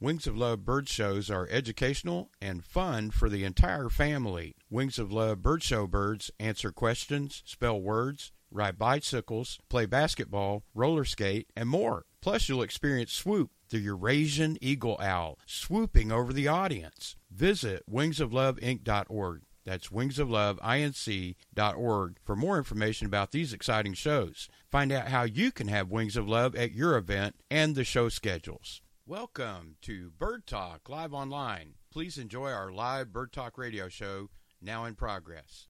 Wings of Love bird shows are educational and fun for the entire family. Wings of Love bird show birds answer questions, spell words, ride bicycles, play basketball, roller skate, and more. Plus, you'll experience Swoop, the Eurasian eagle owl, swooping over the audience. Visit wingsofloveinc.org. That's wingsofloveinc.org for more information about these exciting shows. Find out how you can have Wings of Love at your event and the show schedules. Welcome to Bird Talk Live Online. Please enjoy our live Bird Talk radio show, now in progress.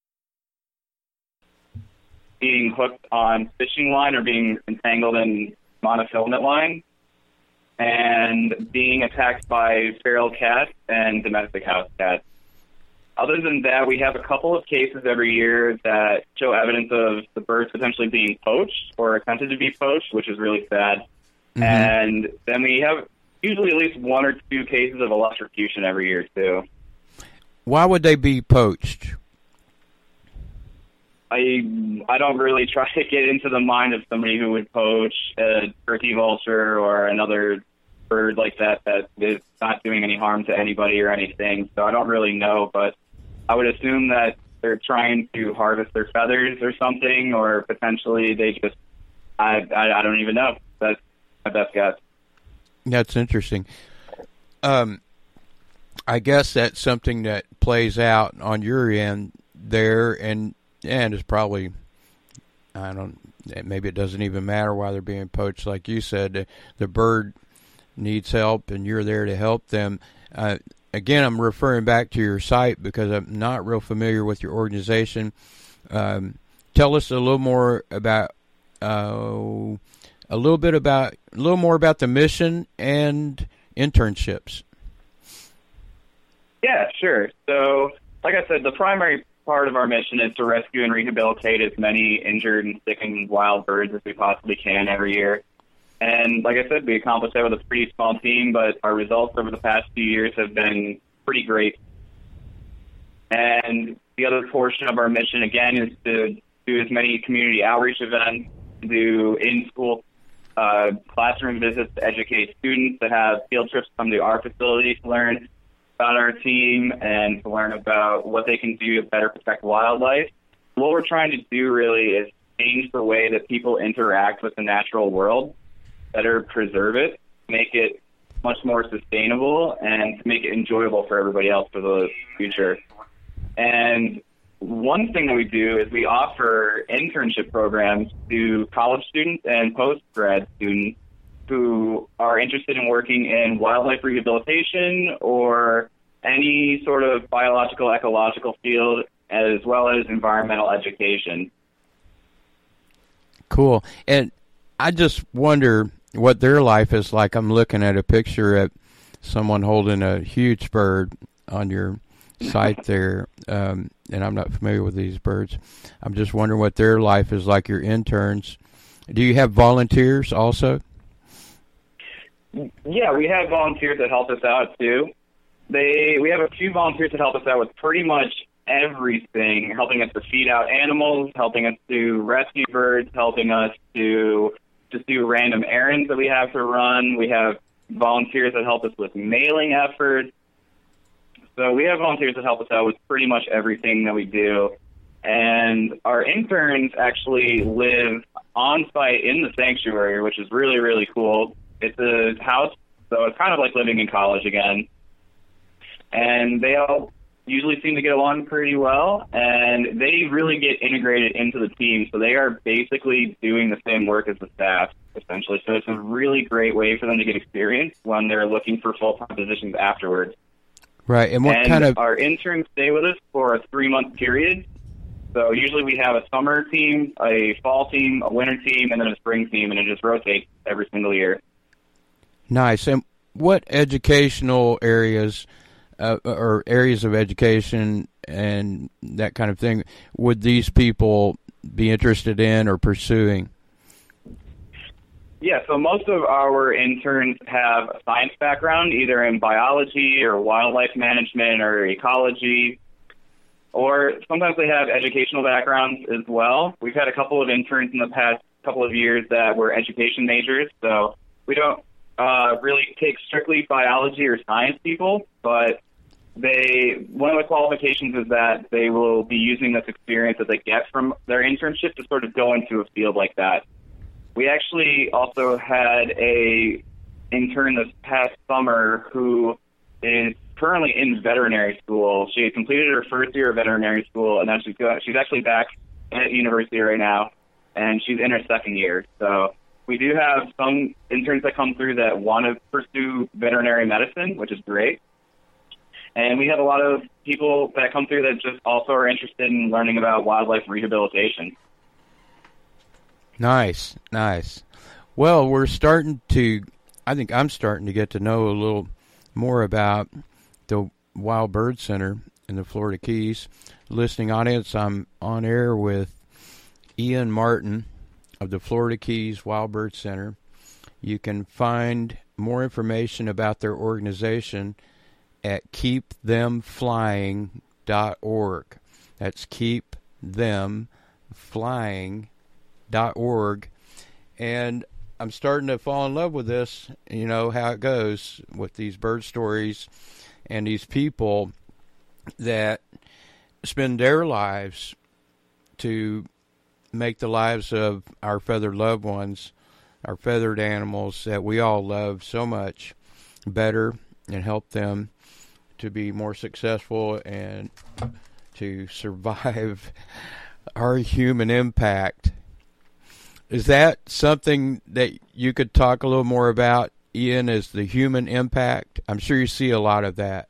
Being hooked on fishing line or being entangled in monofilament line, and being attacked by feral cats and domestic house cats. Other than that, we have a couple of cases every year that show evidence of the birds potentially being poached or attempted to be poached, which is really sad. Mm-hmm. And then we have usually at least one or two cases of electrocution every year, too. Why would they be poached? I don't really try to get into the mind of somebody who would poach a turkey vulture or another bird like that is not doing any harm to anybody or anything. So I don't really know, but I would assume that they're trying to harvest their feathers or something, or potentially they just, I don't even know. That's my best guess. That's interesting. I guess that's something that plays out on your end there, and it's probably, maybe it doesn't even matter why they're being poached. Like you said, the bird needs help, and you're there to help them. Again, I'm referring back to your site because I'm not real familiar with your organization. Tell us a little more about a little more about the mission and internships. Yeah, sure. So, like I said, the primary part of our mission is to rescue and rehabilitate as many injured and sickened wild birds as we possibly can every year. And like I said, we accomplished that with a pretty small team, but our results over the past few years have been pretty great. And the other portion of our mission, again, is to do as many community outreach events, do in-school classroom visits to educate students, to have field trips come to our facility to learn about our team and to learn about what they can do to better protect wildlife. What we're trying to do really is change the way that people interact with the natural world, better preserve it, make it much more sustainable, and to make it enjoyable for everybody else for the future. And one thing that we do is we offer internship programs to college students and post-grad students who are interested in working in wildlife rehabilitation or any sort of biological, ecological field, as well as environmental education. Cool. And I just wonder what their life is like. I'm looking at a picture of someone holding a huge bird on your site there, and I'm not familiar with these birds. I'm just wondering what their life is like, your interns. Do you have volunteers also? Yeah, we have volunteers that help us out, too. We have a few volunteers that help us out with pretty much everything, helping us to feed out animals, helping us to rescue birds, helping us to just do random errands that we have to run. We have volunteers that help us with mailing efforts. So we have volunteers that help us out with pretty much everything that we do. And our interns actually live on site in the sanctuary, which is really, really cool. It's a house, so it's kind of like living in college again. And they all usually seem to get along pretty well, and they really get integrated into the team. So they are basically doing the same work as the staff, essentially. So it's a really great way for them to get experience when they're looking for full-time positions afterwards. Right, and what kind of... Our interns stay with us for a 3-month period. So usually we have a summer team, a fall team, a winter team, and then a spring team, and it just rotates every single year. Nice. And what educational areas or areas of education and that kind of thing would these people be interested in or pursuing? Yeah, so most of our interns have a science background, either in biology or wildlife management or ecology, or sometimes they have educational backgrounds as well. We've had a couple of interns in the past couple of years that were education majors, so we don't really take strictly biology or science people, but one of the qualifications is that they will be using this experience that they get from their internship to sort of go into a field like that. We actually also had a intern this past summer who is currently in veterinary school. She completed her first year of veterinary school, and then she's actually back at university right now, and she's in her second year. So we do have some interns that come through that want to pursue veterinary medicine, which is great. And we have a lot of people that come through that just also are interested in learning about wildlife rehabilitation. Nice, nice. Well, I think I'm starting to get to know a little more about the Wild Bird Center in the Florida Keys. Listening audience, I'm on air with Ian Martin of the Florida Keys Wild Bird Center. You can find more information about their organization at keepthemflying.org. That's keepthemflying.org. And I'm starting to fall in love with this, you know, how it goes with these bird stories and these people that spend their lives to make the lives of our feathered loved ones, our feathered animals that we all love so much, better, and help them to be more successful and to survive our human impact. Is that something that you could talk a little more about, Ian, is the human impact? I'm sure you see a lot of that.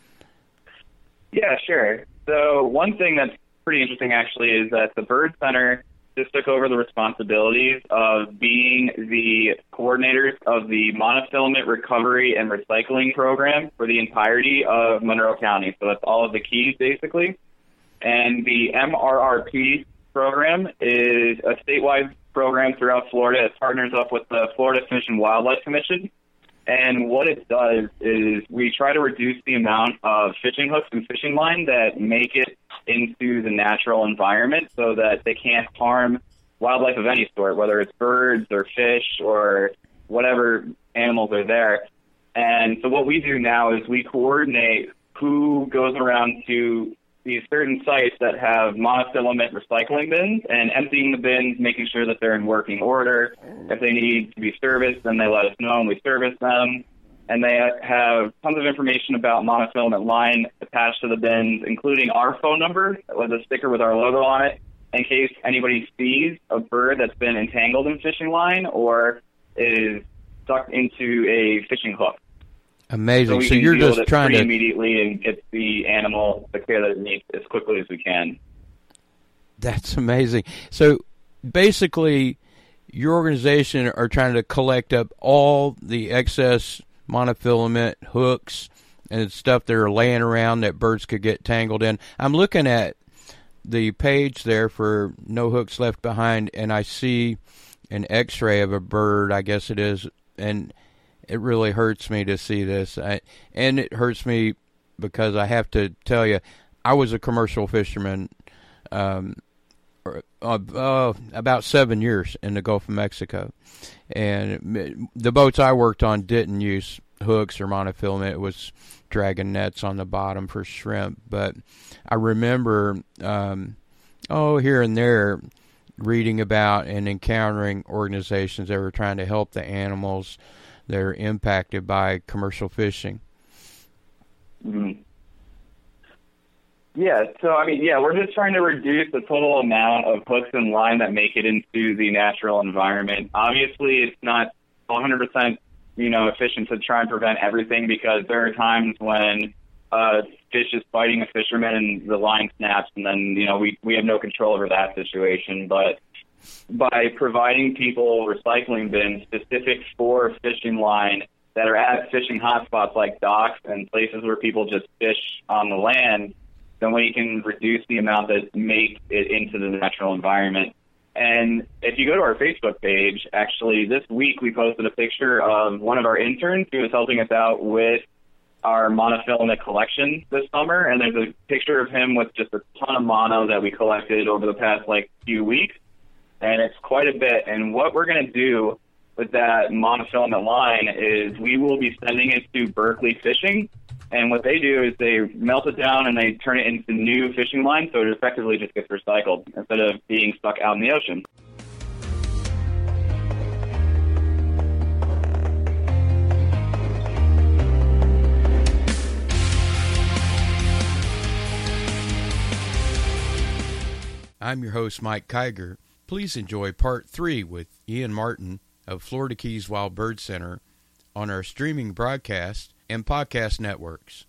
Yeah, sure. So one thing that's pretty interesting, actually, is that the Bird Center just took over the responsibilities of being the coordinators of the monofilament recovery and recycling program for the entirety of Monroe County. So that's all of the Keys, basically. And the MRRP program is a statewide program throughout Florida. It partners up with the Florida Fish and Wildlife Commission. And what it does is we try to reduce the amount of fishing hooks and fishing line that make it into the natural environment so that they can't harm wildlife of any sort, whether it's birds or fish or whatever animals are there. And so what we do now is we coordinate who goes around to these certain sites that have monofilament recycling bins and emptying the bins, making sure that they're in working order. If they need to be serviced, then they let us know and we service them. And they have tons of information about monofilament line attached to the bins, including our phone number with a sticker with our logo on it, in case anybody sees a bird that's been entangled in fishing line or is stuck into a fishing hook. Amazing. So you're just trying to immediately and get the animal the care that it needs as quickly as we can. That's amazing. So basically, your organization are trying to collect up all the excess monofilament hooks and stuff that are laying around that birds could get tangled in. I'm looking at the page there for No Hooks Left Behind, and I see an X-ray of a bird, I guess it is, and it really hurts me to see this. And it hurts me because I have to tell you, I was a commercial fisherman about 7 years in the Gulf of Mexico. And the boats I worked on didn't use hooks or monofilament. It was dragging nets on the bottom for shrimp. But I remember, here and there, reading about and encountering organizations that were trying to help the animals that are impacted by commercial fishing. Mm-hmm. Yeah, so we're just trying to reduce the total amount of hooks and line that make it into the natural environment. Obviously, it's not 100%, efficient to try and prevent everything, because there are times when a fish is biting a fisherman and the line snaps, and then, we have no control over that situation. But by providing people recycling bins specific for fishing line that are at fishing hotspots like docks and places where people just fish on the land, then we can reduce the amount that make it into the natural environment. And if you go to our Facebook page, actually this week we posted a picture of one of our interns who was helping us out with our monofilament collection this summer. And there's a picture of him with just a ton of mono that we collected over the past few weeks. And it's quite a bit. And what we're going to do with that monofilament line is we will be sending it to Berkeley Fishing, and what they do is they melt it down and they turn it into new fishing line, so it effectively just gets recycled instead of being stuck out in the ocean. I'm your host, Mike Kiger. Please enjoy part 3 with Ian Martin of Florida Keys Wild Bird Center on our streaming broadcast and podcast networks.